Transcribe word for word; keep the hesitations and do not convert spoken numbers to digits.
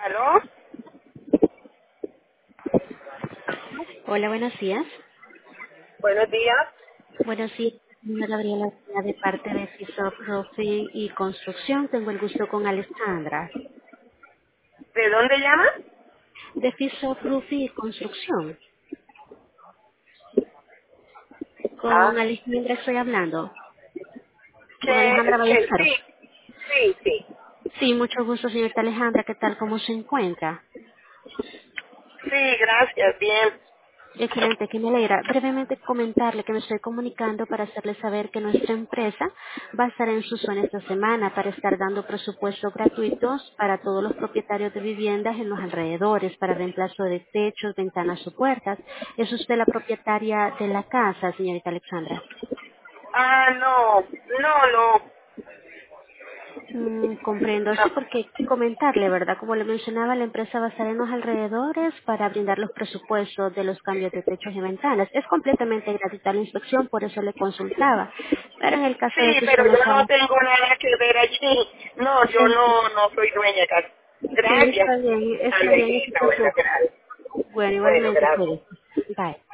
¿Aló? Hola, buenos días. Buenos días. Buenos días, señora Gabriela, de parte de FISOP Roofing y Construcción. Tengo el gusto con Alessandra. ¿De dónde llama? De FISOP Roofing y Construcción. Ah, Con Alessandra estoy hablando. Con que, Alejandra que Ballesteros. sí, sí, sí. Sí, mucho gusto, señorita Alejandra. ¿Qué tal? ¿Cómo se encuentra? Sí, gracias, bien. Excelente, que me alegra. Brevemente comentarle que me estoy comunicando para hacerle saber que nuestra empresa va a estar en su zona esta semana para estar dando presupuestos gratuitos para todos los propietarios de viviendas en los alrededores para reemplazo de techos, ventanas o puertas. ¿Es usted la propietaria de la casa, señorita Alexandra? Ah, no, no, no. Mm, comprendo, sí, no. porque comentarle, ¿verdad? Como le mencionaba, la empresa va a estar en los alrededores para brindar los presupuestos de los cambios de techos y ventanas. Es completamente gratuita la inspección, por eso le consultaba. Pero en el caso de Sí, que usted pero no yo no sabe, tengo nada que ver allí. No, yo enti- no, no soy dueña acá. sí, Gracias. está bien, está bien, no se Alejita, bueno, preocupe. gracias. Bueno, Bueno, igualmente, gracias. puede. Bye.